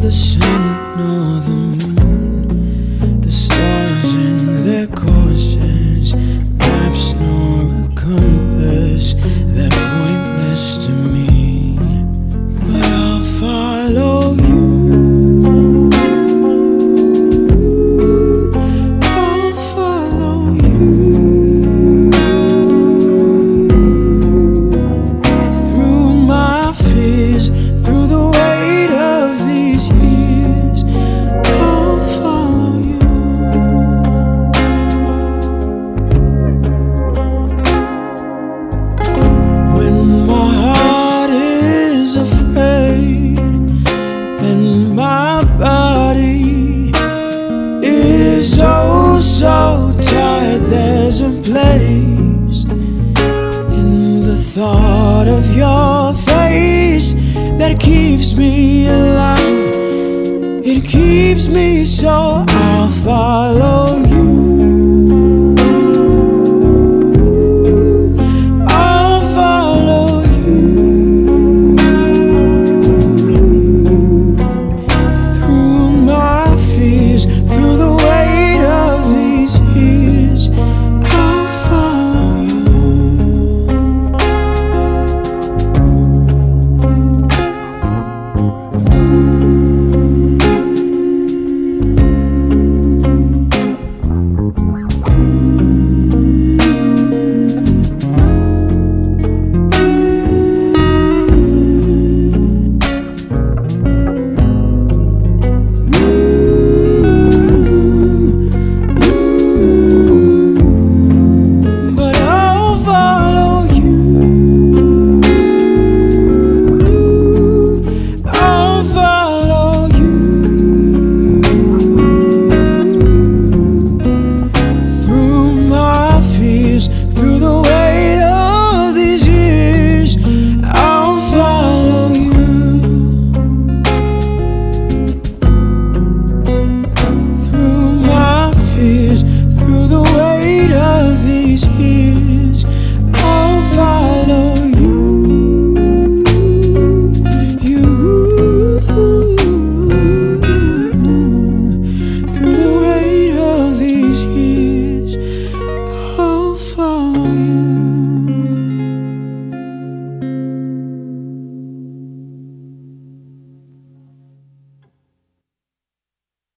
the sun nor the moon, the stars and their courses, maps nor a compass, they're pointless to me. But I'll follow you, I'll follow you, through my fears, through the weight of these years. I'll follow you. When my heart is afraid and my body is oh so tired, there's a place in the thought of your face that keeps me alive. It keeps me, so I'll follow you.